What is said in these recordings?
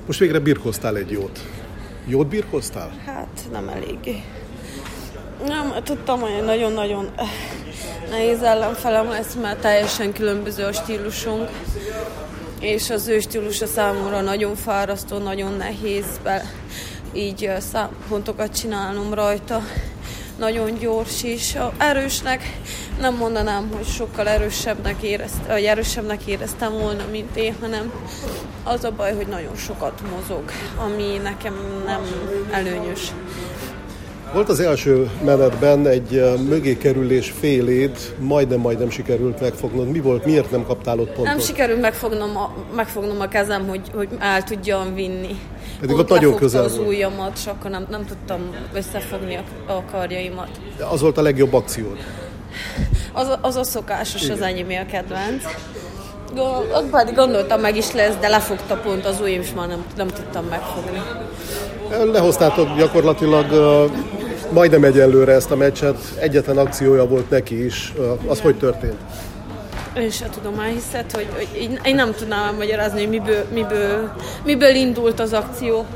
Most végre birkóztál egy jót. Jót birkóztál? Hát nem eléggé. Nem, tudtam, hogy nagyon-nagyon nehéz ellenfelem lesz, mert teljesen különböző a stílusunk, és az ő stílusa számomra nagyon fárasztó, nagyon nehéz így pontokat csinálnom rajta. Nagyon gyors is. Erősnek nem mondanám, hogy sokkal erősebbnek éreztem volna, mint én, hanem az a baj, hogy nagyon sokat mozog, ami nekem nem előnyös. Volt az első menetben egy mögé kerülés féléd, majdnem sikerült megfognod. Mi volt? Miért nem kaptál ott pontot? Nem sikerült megfognom a kezem, hogy el tudjam vinni. Pedig ott nagyon közel az ujjamat, és akkor nem tudtam összefogni a karjaimat. Az volt a legjobb akciód? Az a szokásos, igen. Az enyémé a kedvenc. Pedig gondoltam, meg is lesz, de lefogta pont az ujjam, és már nem tudtam megfogni. Lehoztátok gyakorlatilag majdnem egyenlőre ezt a meccset, egyetlen akciója volt neki is. Az hogy történt? Én sem tudom, elhiszed, hogy én nem tudnám elmagyarázni, hogy miből indult az akció.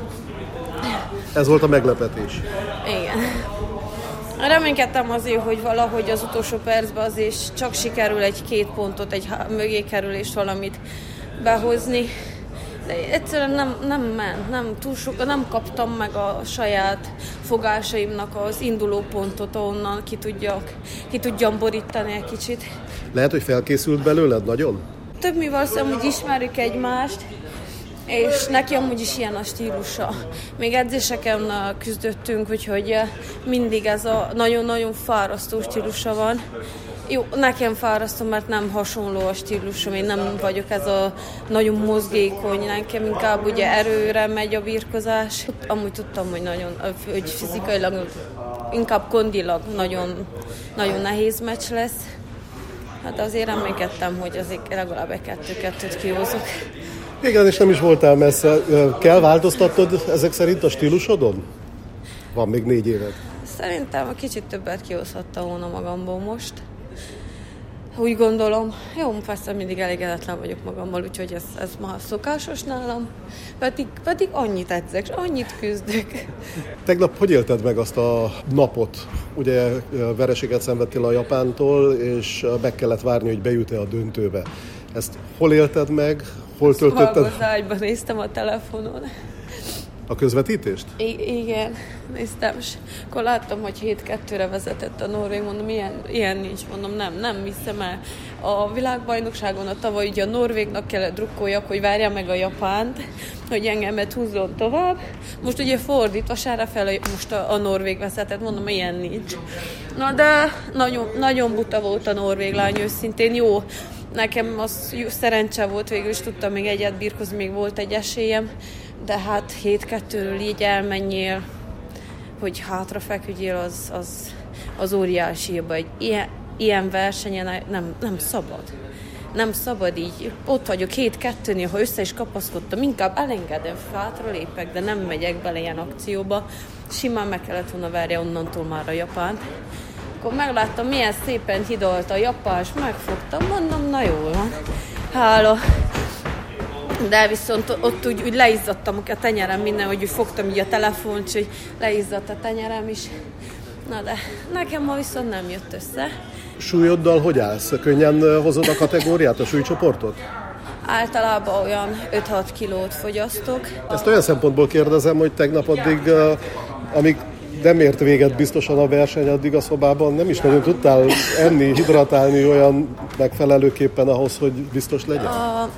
Ez volt a meglepetés. Igen. Reménykedtem azért, hogy valahogy az utolsó percben azért csak sikerül egy-két pontot, egy mögé kerülést valamit behozni. De egyszerűen nem ment, nem kaptam meg a saját fogásaimnak az induló pontot, ahonnan ki tudjam borítani egy kicsit. Lehet, hogy felkészült belőled nagyon? Több mi valószínűleg, hogy ismerjük egymást, és neki amúgy is ilyen a stílusa. Még edzéseken küzdöttünk, úgyhogy mindig ez a nagyon-nagyon fárasztó stílusa van. Jó, nekem fárasztó, mert nem hasonló a stílusom, én nem vagyok ez a nagyon mozgékony, nekem inkább ugye erőre megy a birkozás. Amúgy tudtam, hogy fizikailag, inkább kondilag nagyon, nagyon nehéz meccs lesz. Hát azért reménykedtem, hogy azért legalább egy 2-2-t kihozok. Igen, és nem is voltál messze. Kell változtatnod ezek szerint a stílusodon? Van még 4 éved. Szerintem kicsit többet kihozhatta volna magamból most. Úgy gondolom. Jó, persze mindig elégedetlen vagyok magammal, úgyhogy ez már szokásos nálam. Pedig annyit edzek, és annyit küzdök. Tegnap hogy élted meg azt a napot? Ugye vereséget szenvedtél a Japántól, és meg kellett várni, hogy bejut-e a döntőbe. Ezt hol élted meg? Hol töltötted? Az ágyban néztem a telefonon. A közvetítést? Igen, néztem, és akkor láttam, hogy 7-2-re vezetett a norvég, mondom, ilyen nincs, mondom, nem viszem el. A világbajnokságon tavaly ugye a norvégnak kellett drukkoljak, hogy várja meg a japánt, hogy engemet húzzon tovább. Most ugye fordít, vasárra fel most a norvég vezetett, mondom, ilyen nincs. Na de nagyon buta volt a norvég lány, őszintén jó. Nekem az szerencse volt, végül is tudtam még egyet birkozni, még volt egy esélyem, de hát 7-2-ről így elmenjél, hogy hátra feküdjél, az óriási hiba. Egy ilyen versenyen nem szabad. Nem szabad így. Ott vagyok 7-2-nél, ha össze is kapaszkodtam, inkább elengedem, hátra lépek, de nem megyek bele ilyen akcióba. Simán meg kellett volna várja onnantól már a japánt. Akkor megláttam, milyen szépen hidolt a japán, és megfogtam, mondom, na jól van. Hála. De viszont ott úgy leizzadtam a tenyerem minden, hogy úgy fogtam így a telefont, és hogy leizzadt a tenyerem is. Na de nekem ma viszont nem jött össze. Súlyoddal hogy állsz? Könnyen hozod a kategóriát, a súlycsoportot? Általában olyan 5-6 kilót fogyasztok. Ezt olyan szempontból kérdezem, hogy tegnap addig, amíg nem ért véget biztosan a verseny, addig a szobában nem is nagyon tudtál enni, hidratálni olyan megfelelőképpen ahhoz, hogy biztos legyen?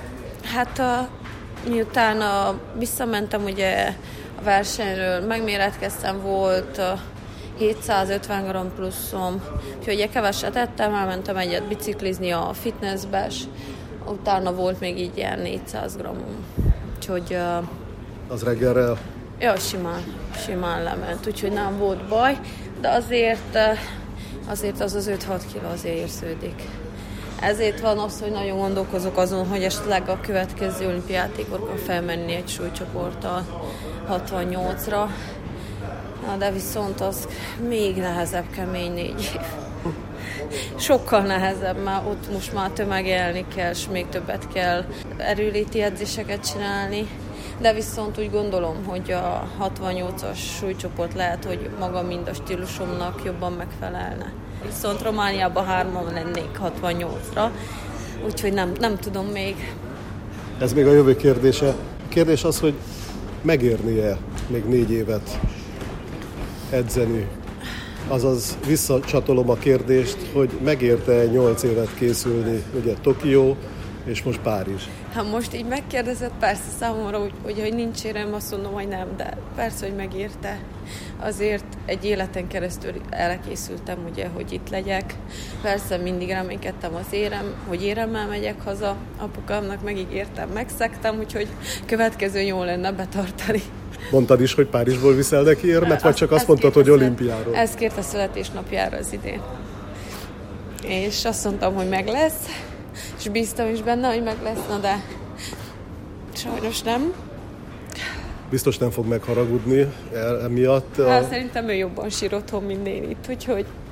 Miután visszamentem ugye a versenyről, megméretkeztem, volt 750 g pluszom, úgyhogy keveset ettem, elmentem egyet biciklizni a fitnessbe, és utána volt még így ilyen 400 g-om. Úgyhogy... Az reggelre? Ja, simán lement, úgyhogy nem volt baj, de azért az 5-6 kiló azért érződik. Ezért van az, hogy nagyon gondolkozok azon, hogy esetleg a következő olimpiátékon felmenni egy súlycsoporttal 68-ra. Na, de viszont az még nehezebb, kemény 4 év. Sokkal nehezebb, már ott most már tömegelni kell, és még többet kell erőléti edzéseket csinálni. de viszont úgy gondolom, hogy a 68-as súlycsoport lehet, hogy maga mind a stílusomnak jobban megfelelne. Viszont Romániában 3-an lennék 68-ra, úgyhogy nem tudom még. Ez még a jövő kérdése. A kérdés az, hogy megérnie még 4 évet edzeni. Azaz visszacsatolom a kérdést, hogy megérte 8 évet készülni, ugye Tokió és most Párizs. Ha most így megkérdezed, persze számomra, hogy nincs érem, azt mondom, hogy nem, de persze, hogy megérte. Azért egy életen keresztül elkészültem, ugye, hogy itt legyek. Persze mindig reménykedtem az hogy éremmel megyek haza. Apukámnak megígértem, megszegtem, úgyhogy következő jó lenne betartani. Mondtad is, hogy Párizsból viszel neki érmet, vagy csak azt mondtad, hogy olimpiáról? Ezt kérte születésnapjára az idén. És azt mondtam, hogy meg lesz, és bíztam is benne, hogy meg lesz, na de sajnos nem. Biztos nem fog megharagudni emiatt. Hát szerintem ő jobban sír otthon, mint én itt, úgyhogy